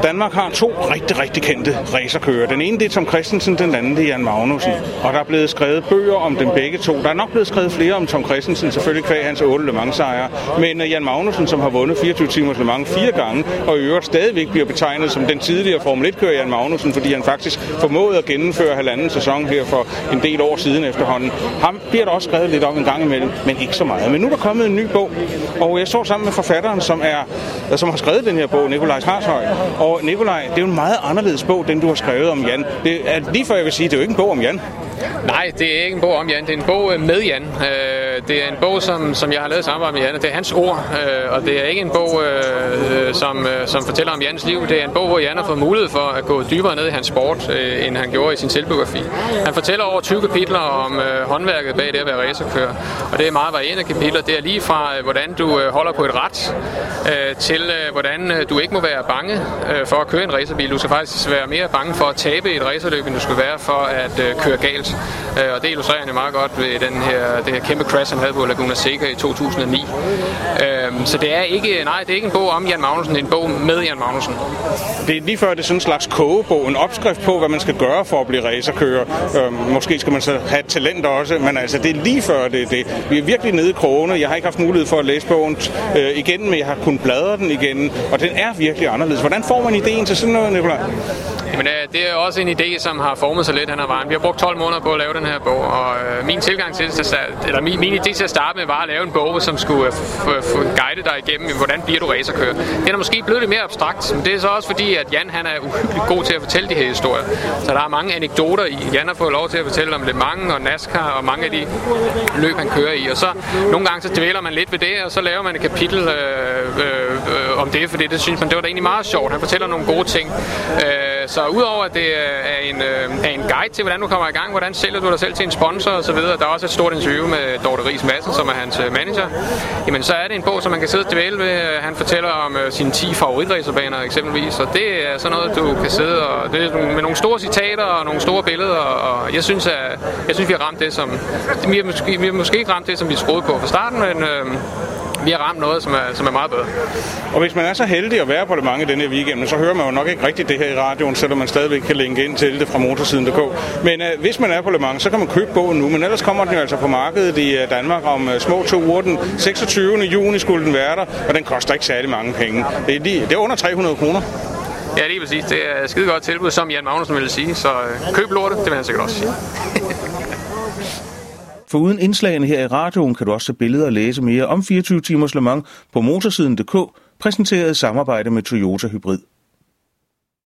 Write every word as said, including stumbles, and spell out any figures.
Danmark har to rigtig, rigtig kendte racerkører. Den ene det er Tom Kristensen, den anden det er Jan Magnussen. Og der er blevet skrevet bøger om dem begge to. Der er nok blevet skrevet flere om Tom Kristensen, selvfølgelig kvæg hans otte Le Mans-sejre. Men Jan Magnussen, som har vundet fireogtyve timers Le Mans fire gange, og i øvrigt stadigvæk bliver betegnet som den tidligere Formel et-kører Jan Magnussen, fordi han faktisk formåede at gennemføre halvanden sæson her for en del år siden efterhånden. Ham bliver der også skrevet lidt om en gang imellem, men ikke så meget. Men nu er der kommet en ny bog, og jeg så sammen med forfatteren, som er som har skrevet den her bog, Nikolaj Harshøj. Og Nikolaj, det er jo en meget anderledes bog, den du har skrevet om Jan. Det er lige før jeg vil sige, det er jo ikke en bog om Jan. Nej, det er ikke en bog om Jan, det er en bog med Jan. Det er en bog, som, som jeg har lavet sammen med Jan, det er hans ord, og det er ikke en bog, som, som fortæller om Jans liv. Det er en bog, hvor Jan har fået mulighed for at gå dybere ned i hans sport, end han gjorde i sin selvbiografi. Han fortæller over tyve kapitler om håndværket bag det at være racerkører, og det er meget varierende kapitler. Det er lige fra, hvordan du holder på et rat, til hvordan du ikke må være bange for at køre en racerbil. Du skal faktisk være mere bange for at tabe et racerløb, end du skal være for at køre galt. Og det illustrerer han jo meget godt ved den her, det her kæmpe crash, han havde på Laguna Seca i to tusind og ni. Så det er ikke, nej, det er ikke en bog om Jan Magnussen, det er en bog med Jan Magnussen. Det er lige før, det er sådan en slags kogebog, en opskrift på, hvad man skal gøre for at blive racerkører. Måske skal man så have talent også, men altså, det er lige før det, det. Vi er virkelig nede i krogene. Jeg har ikke haft mulighed for at læse bogen øh, igen, men jeg har kunnet bladre den igen, og den er virkelig anderledes. Hvordan får man ideen til sådan noget, Nikolaj? Jamen, det er også en idé, som har formet sig lidt hen ad vejen. Vi har brugt tolv måneder på at lave den her bog, og øh, min tilgang til det, eller min, min idé til at starte med, var at lave en bog, som skulle øh, guide dig igennem, hvordan bliver du racerkører. Den er måske blevet lidt mere abstrakt, men det er så også fordi, at Jan han er uhyggeligt god til at fortælle de her historier. Så der er mange anekdoter i. Jan har fået lov til at fortælle om Le Mans og NASCAR og mange af de løb, han kører i. Og så nogle gange så dvæler man lidt ved det, og så laver man et kapitel øh, øh, øh, om det, fordi det synes man, det var da egentlig meget sjovt. Han fortæller nogle gode ting. Øh, Så udover at det er en, er en guide til, hvordan du kommer i gang, hvordan sælger du dig selv til en sponsor og så videre, der er også et stort interview med Dorte Riis Madsen, som er hans manager, jamen så er det en bog, som man kan sidde og dvæle ved. Han fortæller om sine ti favoritracerbaner eksempelvis, og det er sådan noget, du kan sidde og det er med nogle store citater og nogle store billeder, og jeg synes, at, jeg synes vi har ramt det, som vi har måske, vi har måske ikke ramt det, som vi troede på fra starten, men øh, vi har ramt noget, som er, som er meget bedre. Og hvis man er så heldig at være på Le Mans i denne weekend, så hører man jo nok ikke rigtigt det her i radioen, selvom man stadigvæk kan linke ind til det fra motorsiden punktum d k. Men uh, hvis man er på Le Mans, så kan man købe bogen nu, men ellers kommer den jo altså på markedet i uh, Danmark om uh, små to uger. Den seksogtyvende juni skulle den være der, og den koster ikke særlig mange penge. Det er, lige, det er under tre hundrede kroner. Ja, lige præcis. Det er et skide godt tilbud, som Jan Magnussen ville sige, så uh, køb lortet, det vil han sikkert også sige. For uden indslagene her i radioen kan du også se billeder og læse mere om fireogtyve timers Le Mans på motorsiden punktum d k, præsenteret i samarbejde med Toyota Hybrid.